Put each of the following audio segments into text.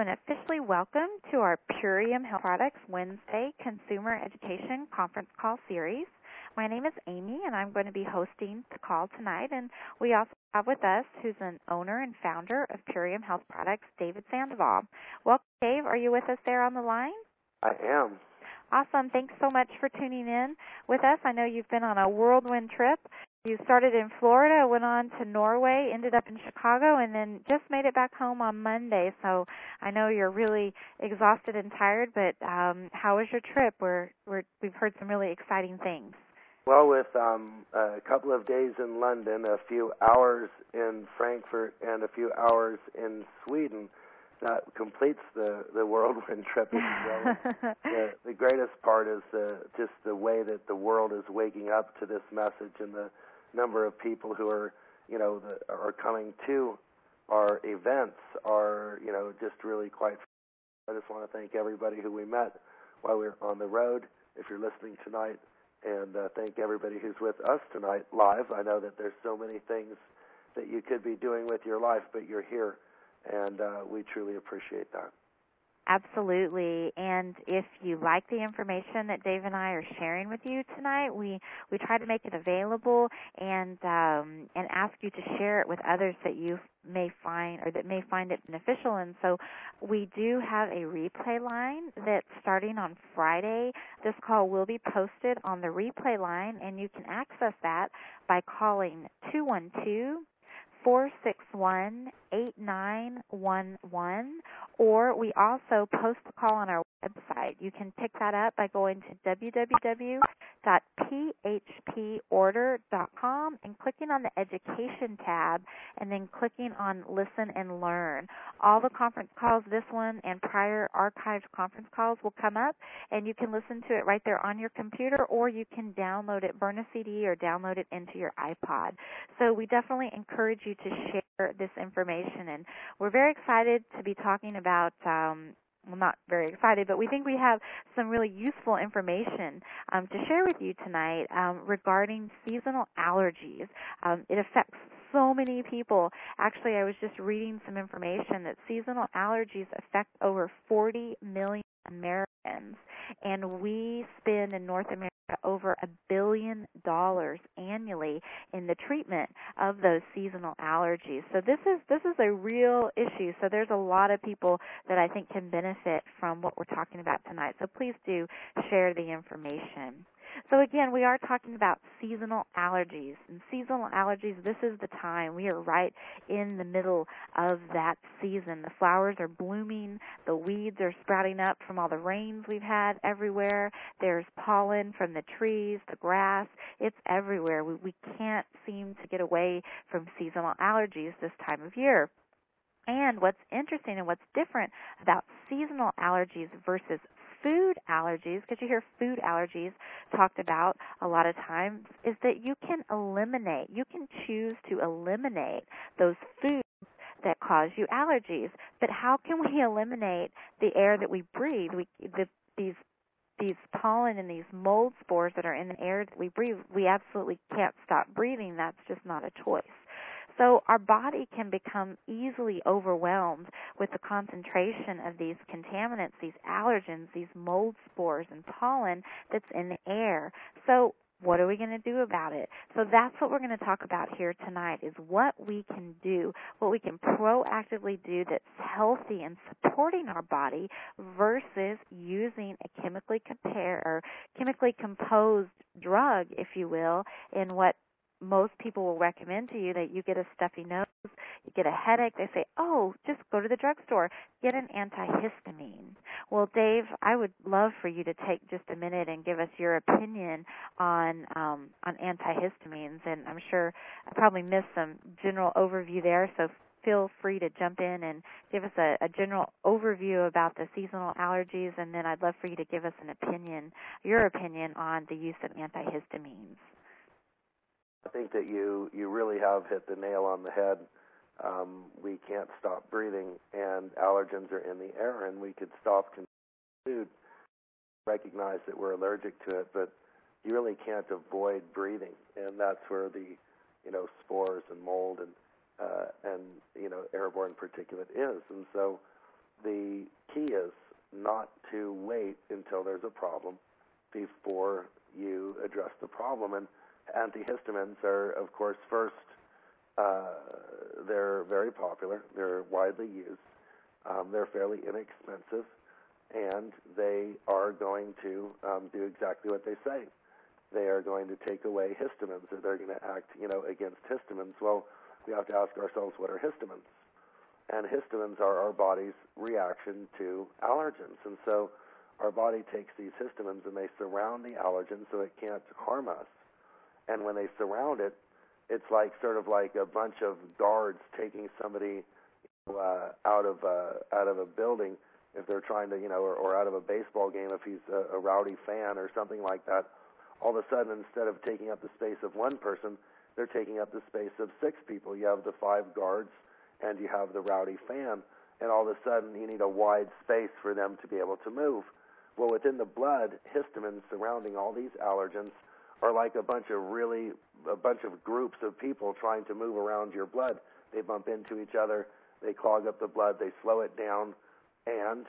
and officially welcome to our Purium Health Products Wednesday Consumer Education Conference Call Series. My name is Amy, and I'm going to be hosting the call tonight. And we also have with us who's an owner and founder of Purium Health Products, David Sandoval. Welcome, Dave. Are you with us there on the line? I am. Awesome. Thanks so much for tuning in with us. I know you've been on a whirlwind trip. You started in Florida, went on to Norway, ended up in Chicago, and then just made it back home on Monday. So I know you're really exhausted and tired, but how was your trip? We've heard some really exciting things. Well, with a couple of days in London, a few hours in Frankfurt, and a few hours in Sweden, that completes the whirlwind trip, if you will. The greatest part is just the way that the world is waking up to this message, and the number of people who are, are coming to our events are, just really quite. I just want to thank everybody who we met while we were on the road, if you're listening tonight, and thank everybody who's with us tonight live. I know that there's so many things that you could be doing with your life, but you're here, and we truly appreciate that. Absolutely. And if you like the information that Dave and I are sharing with you tonight, we try to make it available and ask you to share it with others that you may find or that may find it beneficial. And so we do have a replay line that's starting on Friday. This call will be posted on the replay line, and you can access that by calling 212-461-8911, or we also post the call on our website. You can pick that up by going to www.phporder.com and clicking on the Education tab and then clicking on Listen and Learn. All the conference calls, this one and prior archived conference calls, will come up, and you can listen to it right there on your computer, or you can download it, burn a CD, or download it into your iPod. So we definitely encourage you to share this information, and we're very excited to be talking about well, not very excited, but we think we have some really useful information to share with you tonight regarding seasonal allergies. It affects so many people. Actually, I was just reading some information that seasonal allergies affect over 40 million Americans, and we spend in North America over $1 billion annually in the treatment of those seasonal allergies. So this is a real issue. So there's a lot of people that I think can benefit from what we're talking about tonight. So please do share the information. So again, we are talking about seasonal allergies. And seasonal allergies, this is the time. We are right in the middle of that season. The flowers are blooming. The weeds are sprouting up from all the rains we've had everywhere. There's pollen from the trees, the grass. It's everywhere. We can't seem to get away from seasonal allergies this time of year. And what's interesting and what's different about seasonal allergies versus food allergies, because you hear food allergies talked about a lot of times, is that you can choose to eliminate those foods that cause you allergies. But how can we eliminate the air that we breathe? These pollen and these mold spores that are in the air that we breathe, we absolutely can't stop breathing. That's just not a choice. So our body can become easily overwhelmed with the concentration of these contaminants, these allergens, these mold spores and pollen that's in the air. So what are we going to do about it? So that's what we're going to talk about here tonight, is what we can do, what we can proactively do that's healthy and supporting our body versus using a chemically composed drug, if you will, in what most people will recommend to you. That you get a stuffy nose, you get a headache, they say, oh, just go to the drugstore, get an antihistamine. Well, Dave, I would love for you to take just a minute and give us your opinion on antihistamines, and I'm sure I probably missed some general overview there, so feel free to jump in and give us a general overview about the seasonal allergies, and then I'd love for you to give us your opinion on the use of antihistamines. I think that you really have hit the nail on the head. We can't stop breathing, and allergens are in the air, and we could stop consuming food, recognize that we're allergic to it, but you really can't avoid breathing, and that's where the spores and mold and airborne particulate is. And so the key is not to wait until there's a problem before you address the problem. And antihistamines are, of course, first, they're very popular. They're widely used. They're fairly inexpensive, and they are going to do exactly what they say. They are going to take away histamines, or they're going to act, against histamines. Well, we have to ask ourselves, what are histamines? And histamines are our body's reaction to allergens. And so our body takes these histamines and they surround the allergen so it can't harm us. And when they surround it, it's like sort of like a bunch of guards taking somebody out of a building if they're trying to, or out of a baseball game if he's a rowdy fan or something like that. All of a sudden, instead of taking up the space of one person, they're taking up the space of 6 people. You have the 5 guards and you have the rowdy fan, and all of a sudden you need a wide space for them to be able to move. Well, within the blood, histamines surrounding all these allergens are like a bunch of groups of people trying to move around your blood. They bump into each other, they clog up the blood, they slow it down, and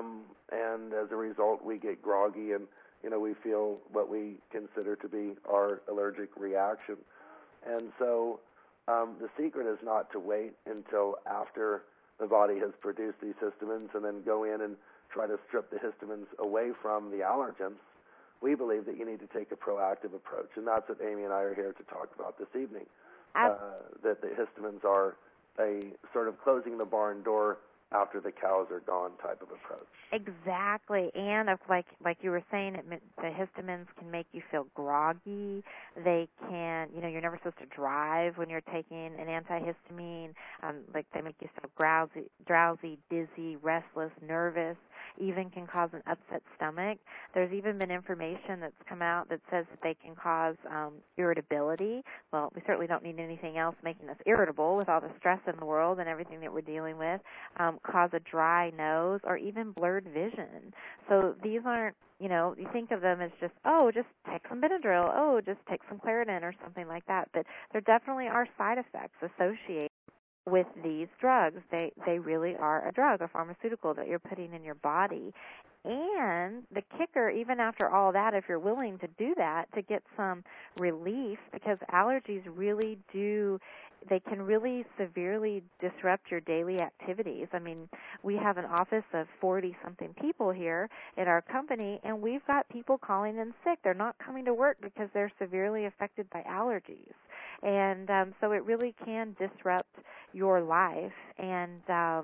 as a result, we get groggy and we feel what we consider to be our allergic reaction. And so the secret is not to wait until after the body has produced these histamines and then go in and try to strip the histamines away from the allergens. We believe that you need to take a proactive approach, and that's what Amy and I are here to talk about this evening, that the histamines are a sort of closing the barn door after the cows are gone type of approach. Exactly, and like you were saying, the histamines can make you feel groggy. They can, you're never supposed to drive when you're taking an antihistamine. Like they make you feel drowsy, dizzy, restless, nervous. Even can cause an upset stomach. There's even been information that's come out that says that they can cause irritability. Well, we certainly don't need anything else making us irritable with all the stress in the world and everything that we're dealing with. Cause a dry nose or even blurred vision. So these aren't, you think of them as just take some Benadryl, just take some Claritin or something like that. But there definitely are side effects associated with these drugs. They really are a drug, a pharmaceutical that you're putting in your body. And the kicker, even after all that, if you're willing to do that, to get some relief, because allergies really they can really severely disrupt your daily activities. I mean, we have an office of 40-something people here at our company, and we've got people calling in sick. They're not coming to work because they're severely affected by allergies. And so it really can disrupt your life. And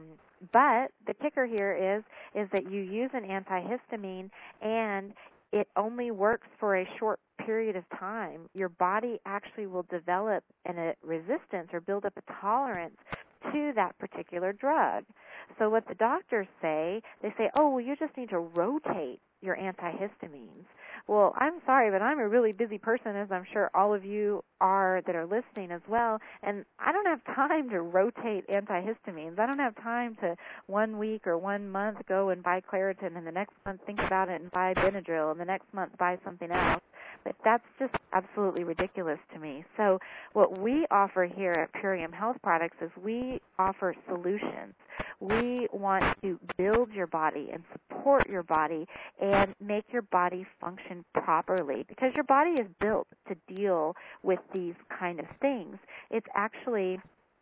but the kicker here is that you use an antihistamine and it only works for a short period of time. Your body actually will develop a resistance or build up a tolerance to that particular drug. So what the doctors say, they say, you just need to rotate your antihistamines. Well, I'm sorry, but I'm a really busy person, as I'm sure all of you are that are listening as well, and I don't have time to rotate antihistamines. I don't have time to 1 week or 1 month go and buy Claritin, and the next month think about it and buy Benadryl, and the next month buy something else. But that's just absolutely ridiculous to me. So what we offer here at Purium Health Products is we offer solutions. We want to build your body and support your body and make your body function properly, because your body is built to deal with these kind of things. It's actually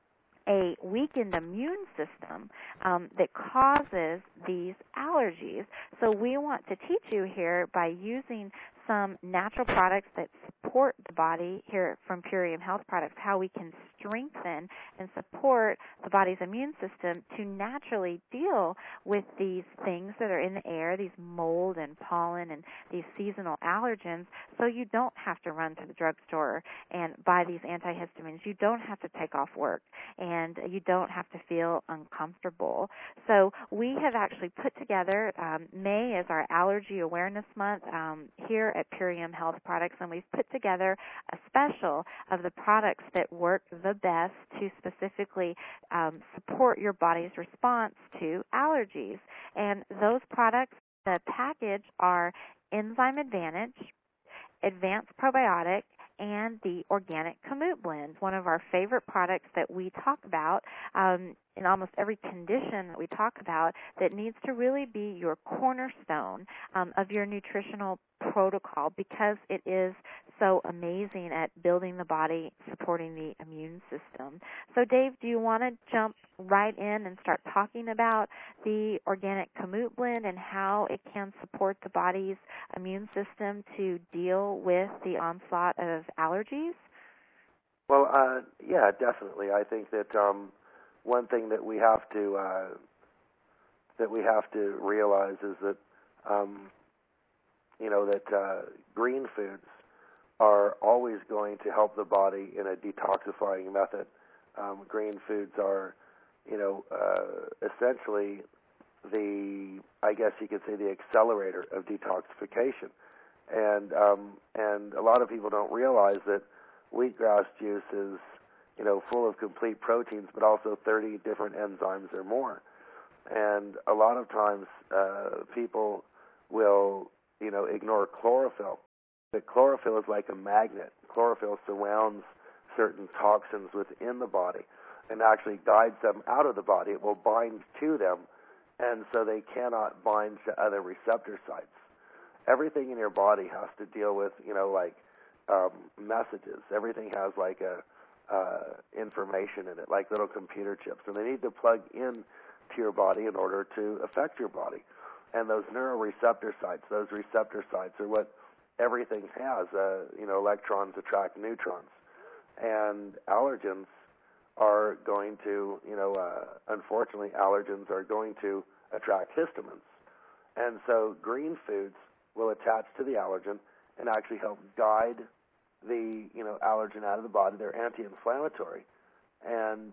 a weakened immune system that causes these allergies. So we want to teach you here by using some natural products that support the body here from Purium Health Products, how we can strengthen and support the body's immune system to naturally deal with these things that are in the air, these mold and pollen and these seasonal allergens, so you don't have to run to the drugstore and buy these antihistamines. You don't have to take off work, and you don't have to feel uncomfortable. So we have actually put together, May is our Allergy Awareness Month here at Purium Health Products, and we've put together a special of the products that work the best to specifically support your body's response to allergies. And those products, the package, are Enzyme Advantage, Advanced Probiotic, and the Organic Kamut Blend, one of our favorite products that we talk about. in almost every condition that we talk about that needs to really be your cornerstone of your nutritional protocol, because it is so amazing at building the body, supporting the immune system. So, Dave, do you want to jump right in and start talking about the organic Kamut blend and how it can support the body's immune system to deal with the onslaught of allergies? Well, yeah, definitely. I think that one thing that we have to realize is that green foods are always going to help the body in a detoxifying method. Green foods are, essentially I guess you could say, the accelerator of detoxification. And a lot of people don't realize that wheatgrass juice is, full of complete proteins, but also 30 different enzymes or more. And a lot of times people will, ignore chlorophyll. But chlorophyll is like a magnet. Chlorophyll surrounds certain toxins within the body and actually guides them out of the body. It will bind to them, and so they cannot bind to other receptor sites. Everything in your body has to deal with, messages. Everything has like information in it, like little computer chips, and they need to plug in to your body in order to affect your body. And those neuroreceptor sites, those receptor sites are what everything has. Electrons attract neutrons, and allergens are going to, unfortunately, allergens are going to attract histamines. And so green foods will attach to the allergen and actually help guide the, allergen out of the body. They're anti-inflammatory. And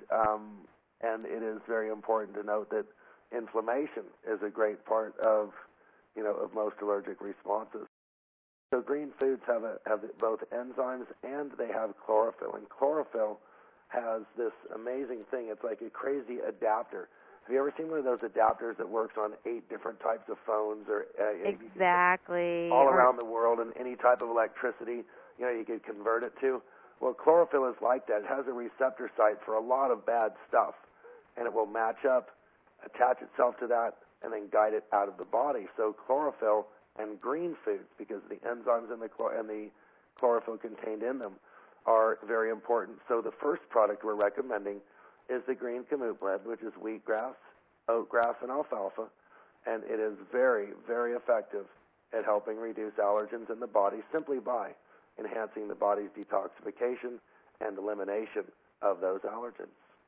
it is very important to note that inflammation is a great part of, of most allergic responses. So green foods have both enzymes and they have chlorophyll. And chlorophyll has this amazing thing. It's like a crazy adapter. Have you ever seen one of those adapters that works on 8 different types of phones or exactly all around the world, and any type of electricity, you could convert it to? Well, chlorophyll is like that. It has a receptor site for a lot of bad stuff, and it will match up, attach itself to that, and then guide it out of the body. So chlorophyll and green foods, because the enzymes and the chlorophyll contained in them are very important. So the first product we're recommending is the green Kamut blend, which is wheatgrass, oatgrass, and alfalfa, and it is very, very effective at helping reduce allergens in the body simply by enhancing the body's detoxification and elimination of those allergens.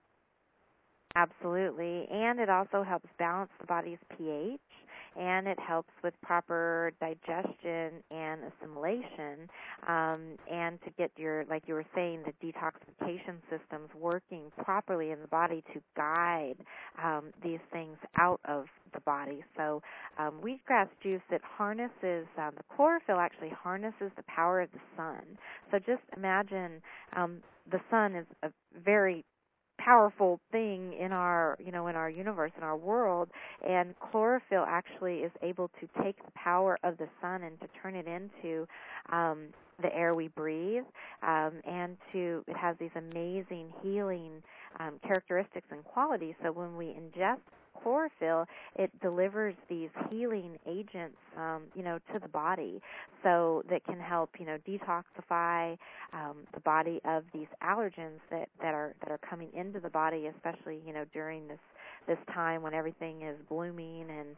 Absolutely, and it also helps balance the body's pH, and it helps with proper digestion and assimilation, and to get your, like you were saying, the detoxification systems working properly in the body to guide these things out of the body. So wheatgrass juice, it harnesses, the chlorophyll actually harnesses the power of the sun. So just imagine the sun is a very powerful thing in our, in our universe, in our world, and chlorophyll actually is able to take the power of the sun and to turn it into the air we breathe, and it has these amazing healing characteristics and qualities. So when we ingest chlorophyll, it delivers these healing agents, to the body, so that can help, detoxify the body of these allergens that are coming into the body, especially, during this time when everything is blooming, and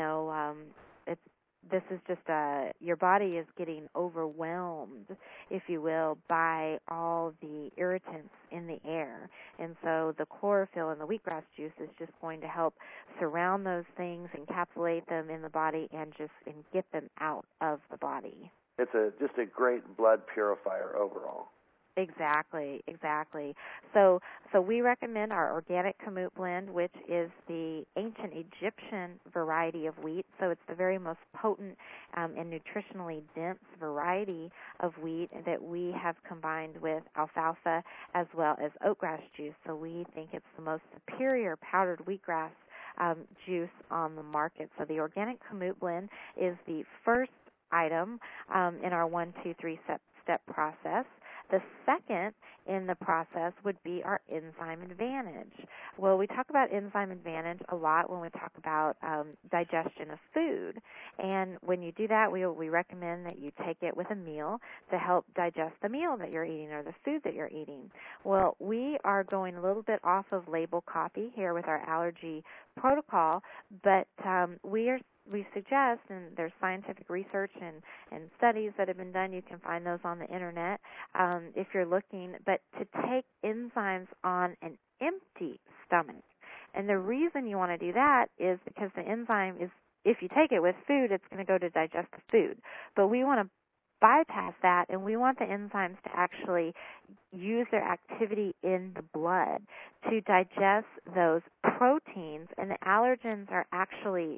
this is just your body is getting overwhelmed, if you will, by all the irritants in the air. And so the chlorophyll in the wheatgrass juice is just going to help surround those things, encapsulate them in the body, and get them out of the body. It's just a great blood purifier overall. Exactly. So we recommend our organic Kamut blend, which is the ancient Egyptian variety of wheat. So it's the very most potent and nutritionally dense variety of wheat that we have combined with alfalfa as well as oatgrass juice. So we think it's the most superior powdered wheatgrass juice on the market. So the organic Kamut blend is the first item in our 1, 2, 3 step process. The second in the process would be our enzyme advantage. Well, we talk about enzyme advantage a lot when we talk about digestion of food. And when you do that, we recommend that you take it with a meal to help digest the meal that you're eating or the food that you're eating. Well, we are going a little bit off of label copy here with our allergy protocol, but we suggest, and there's scientific research and studies that have been done, you can find those on the internet if you're looking, but to take enzymes on an empty stomach. And the reason you want to do that is because the enzyme is, if you take it with food, it's going to go to digest the food. But we want to bypass that, and we want the enzymes to actually use their activity in the blood to digest those proteins, and the allergens are actually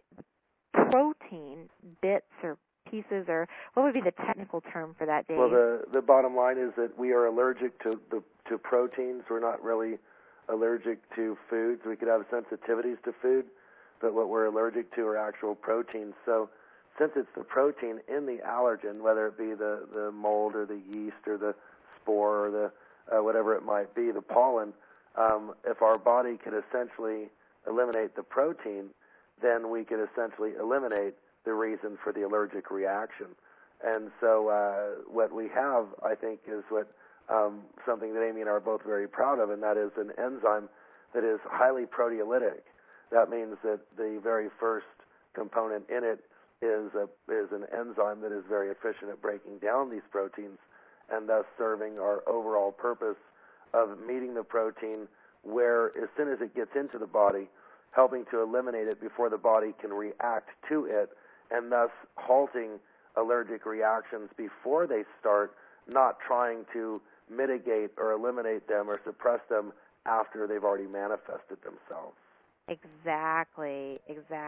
protein bits or pieces, or what would be the technical term for that, Dave? Well, the bottom line is that we are allergic to proteins. We're not really allergic to foods. We could have sensitivities to food, but what we're allergic to are actual proteins. So since it's the protein in the allergen, whether it be the mold or the yeast or the spore or the whatever it might be, the pollen, if our body could essentially eliminate the protein, then we could essentially eliminate the reason for the allergic reaction. And so what we have, I think, is what something that Amy and I are both very proud of, and that is an enzyme that is highly proteolytic. That means that the very first component in it is an enzyme that is very efficient at breaking down these proteins and thus serving our overall purpose of meeting the protein where, as soon as it gets into the body, helping to eliminate it before the body can react to it, and thus halting allergic reactions before they start, not trying to mitigate or eliminate them or suppress them after they've already manifested themselves. Exactly.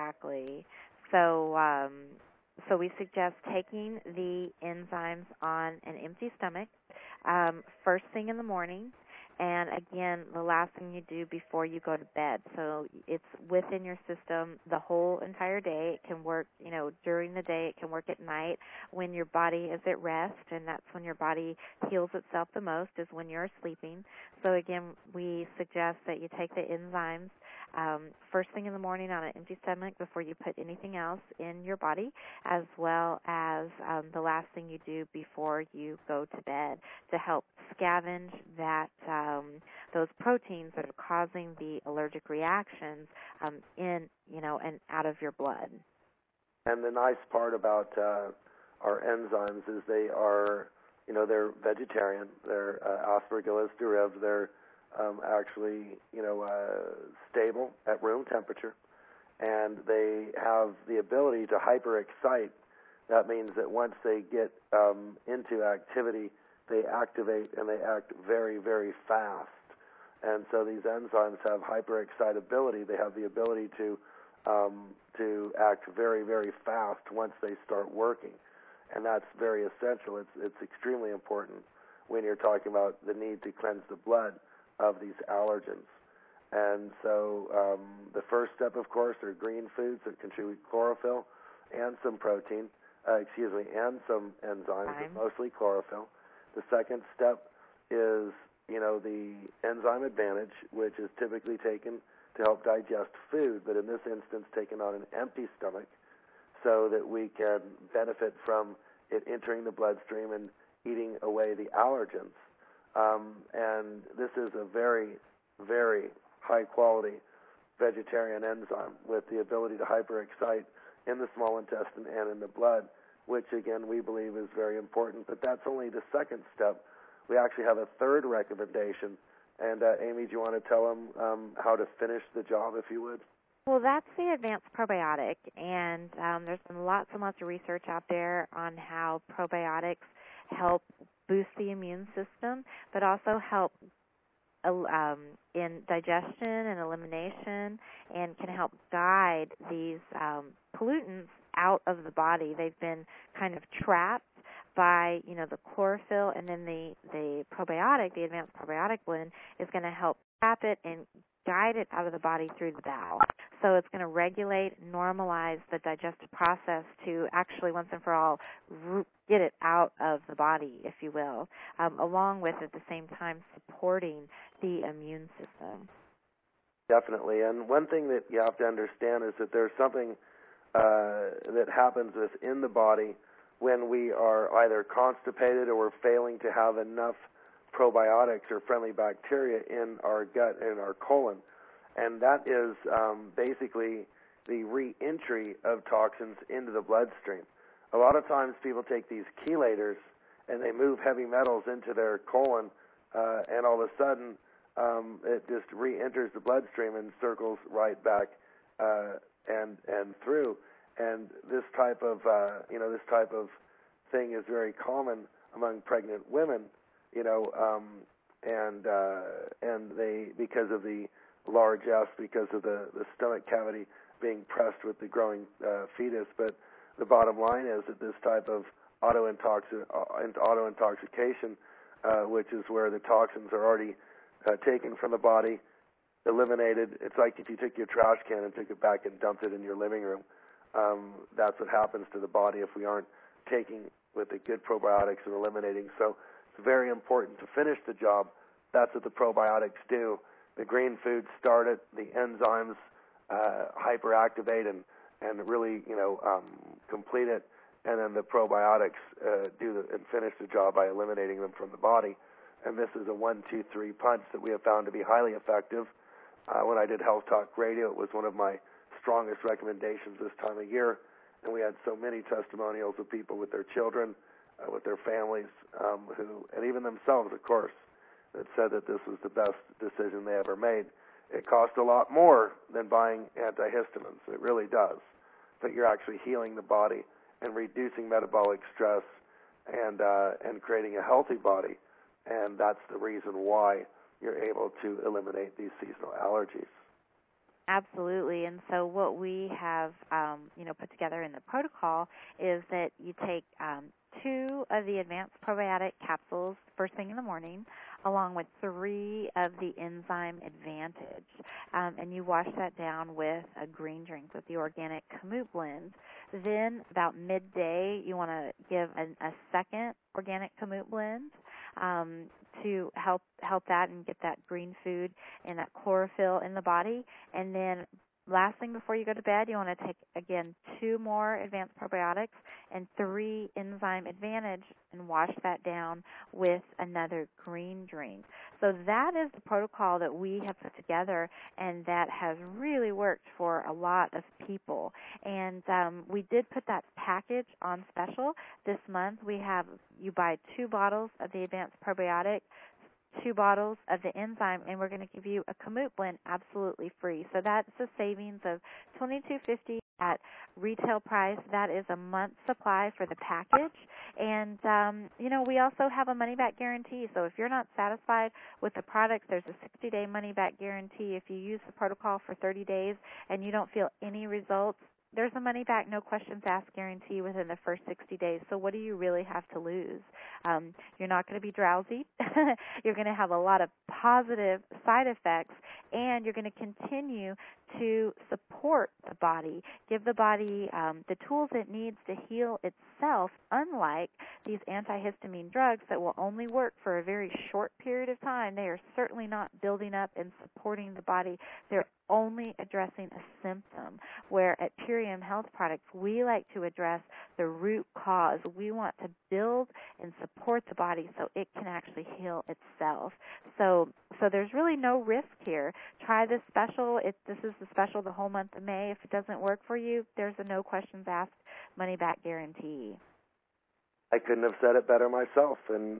So, so we suggest taking the enzymes on an empty stomach first thing in the morning. And again, the last thing you do before you go to bed. So it's within your system the whole entire day. It can work, during the day. It can work at night when your body is at rest, and that's when your body heals itself the most, is when you're sleeping. So again, we suggest that you take the enzymes first thing in the morning on an empty stomach before you put anything else in your body, as well as the last thing you do before you go to bed to help scavenge that those proteins that are causing the allergic reactions in, and out of your blood. And the nice part about our enzymes is they are, they're vegetarian. They're aspergillus derived. They're actually, stable at room temperature, and they have the ability to hyperexcite. That means that once they get into activity, they activate and they act very, very fast. And so these enzymes have hyperexcitability. They have the ability to act very, very fast once they start working, and that's very essential. It's extremely important when you're talking about the need to cleanse the blood of these allergens. And so the first step, of course, are green foods that contribute chlorophyll and some protein, and some enzymes, but mostly chlorophyll. The second step is, the enzyme advantage, which is typically taken to help digest food, but in this instance taken on an empty stomach so that we can benefit from it entering the bloodstream and eating away the allergens. And this is a very, very high-quality vegetarian enzyme with the ability to hyperexcite in the small intestine and in the blood, which, again, we believe is very important. But that's only the second step. We actually have a third recommendation. And, Amy, do you want to tell them how to finish the job, if you would? Well, that's the advanced probiotic, and there's been lots and lots of research out there on how probiotics help boost the immune system, but also help in digestion and elimination, and can help guide these pollutants out of the body. They've been kind of trapped by, the chlorophyll, and then the probiotic, the advanced probiotic blend, is going to help trap it and guide it out of the body through the bowel. So it's going to regulate, normalize the digestive process to actually once and for all get it out of the body, if you will, along with at the same time supporting the immune system. Definitely. And one thing that you have to understand is that there's something that happens within the body when we are either constipated or we're failing to have enough probiotics or friendly bacteria in our gut and our colon. And that is basically the re-entry of toxins into the bloodstream. A lot of times people take these chelators and they move heavy metals into their colon, and all of a sudden it just re-enters the bloodstream and circles right back and through. And this type of thing is very common among pregnant women, and they, because of the large S, because of the stomach cavity being pressed with the growing fetus. But the bottom line is that this type of auto-intoxication, which is where the toxins are already taken from the body, eliminated. It's like if you took your trash can and took it back and dumped it in your living room. That's what happens to the body if we aren't taking with the good probiotics and eliminating. So it's very important to finish the job. That's what the probiotics do. The green foods start it, the enzymes hyperactivate and really, complete it, and then the probiotics and finish the job by eliminating them from the body. And this is a 1-2-3 punch that we have found to be highly effective. When I did Health Talk Radio, it was one of my strongest recommendations this time of year, and we had so many testimonials of people with their children, with their families, and even themselves, of course, that said that this was the best decision they ever made. It cost a lot more than buying antihistamines. It really does. But you're actually healing the body and reducing metabolic stress and creating a healthy body. And that's the reason why you're able to eliminate these seasonal allergies. Absolutely. And so what we have, put together in the protocol is that you take 2 of the advanced probiotic capsules first thing in the morning, along with 3 of the Enzyme Advantage. And you wash that down with a green drink with the organic Kamut blend. Then about midday, you want to give a second organic Kamut blend to help that and get that green food and that chlorophyll in the body. And then last thing before you go to bed, you want to take, again, 2 more advanced probiotics and 3 Enzyme Advantage and wash that down with another green drink. So that is the protocol that we have put together, and that has really worked for a lot of people. And we did put that package on special this month. You buy 2 bottles of the advanced probiotic, 2 bottles of the enzyme, and we're going to give you a Kamut blend absolutely free. So that's a savings of $22.50 at retail price. That is a month's supply for the package. And, we also have a money-back guarantee. So if you're not satisfied with the product, there's a 60-day money-back guarantee. If you use the protocol for 30 days and you don't feel any results, there's a money-back, no questions asked guarantee within the first 60 days. So what do you really have to lose? You're not going to be drowsy. You're going to have a lot of positive side effects, and you're going to continue to support the body, give the body the tools it needs to heal itself, unlike these antihistamine drugs that will only work for a very short period of time. They are certainly not building up and supporting the body. They're only addressing a symptom, where at Purium Health Products, we like to address the root cause. We want to build and support the body so it can actually heal itself. So there's really no risk here. Try this special. This is the special the whole month of May. If it doesn't work for you, there's a no questions asked money-back guarantee. I couldn't have said it better myself, and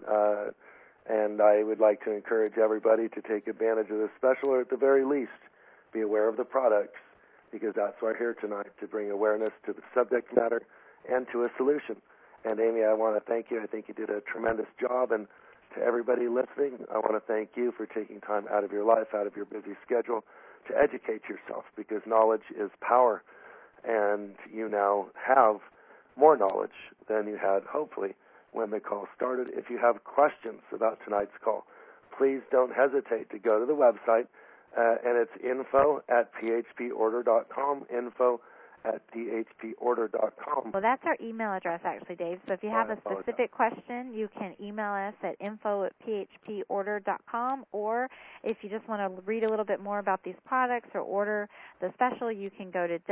I would like to encourage everybody to take advantage of this special, or at the very least, be aware of the products, because that's why we're here tonight, to bring awareness to the subject matter and to a solution. And Amy, I want to thank you. I think you did a tremendous job. And to everybody listening, I want to thank you for taking time out of your life, out of your busy schedule, to educate yourself, because knowledge is power. And you now have more knowledge than you had, hopefully, when the call started. If you have questions about tonight's call, please don't hesitate to go to the website, and it's info@phporder.com, info@phporder.com. Well, that's our email address, actually, Dave. So if you have a specific question, you can email us at info@phporder.com, or if you just want to read a little bit more about these products or order the special, you can go to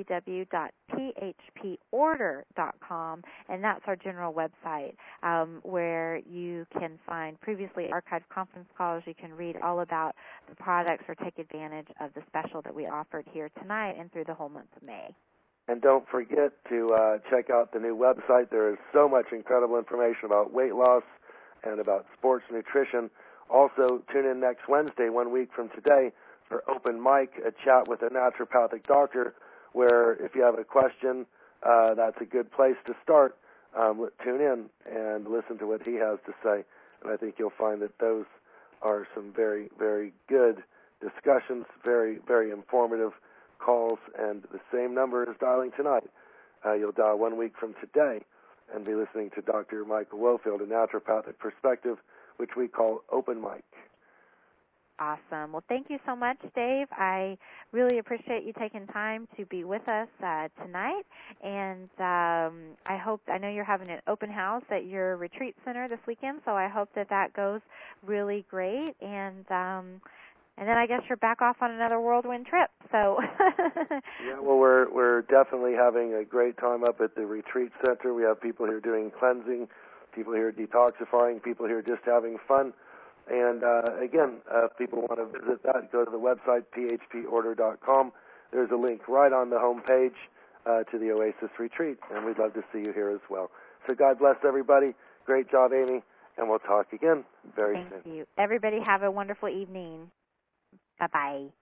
www.phporder.com, and that's our general website where you can find previously archived conference calls. You can read all about the products or take advantage of the special that we offered here tonight and through the whole month of May. And don't forget to check out the new website. There is so much incredible information about weight loss and about sports nutrition. Also, tune in next Wednesday, 1 week from today, for Open Mic, a chat with a naturopathic doctor, where if you have a question, that's a good place to start. Tune in and listen to what he has to say. And I think you'll find that those are some very, very good discussions, very, very informative calls, and the same number as dialing tonight. You'll dial 1 week from today and be listening to Dr. Michael Wofield, a naturopathic perspective, which we call Open Mic. Awesome. Well, thank you so much, Dave. I really appreciate you taking time to be with us tonight. And I know you're having an open house at your retreat center this weekend, so I hope that goes really great. And then I guess you're back off on another whirlwind trip. So yeah, well, we're definitely having a great time up at the retreat center. We have people here doing cleansing, people here detoxifying, people here just having fun. And again, if people want to visit that, go to the website, phporder.com. There's a link right on the home page to the Oasis Retreat, and we'd love to see you here as well. So God bless everybody. Great job, Amy, and we'll talk again very soon. Thank you. Everybody have a wonderful evening. Bye-bye.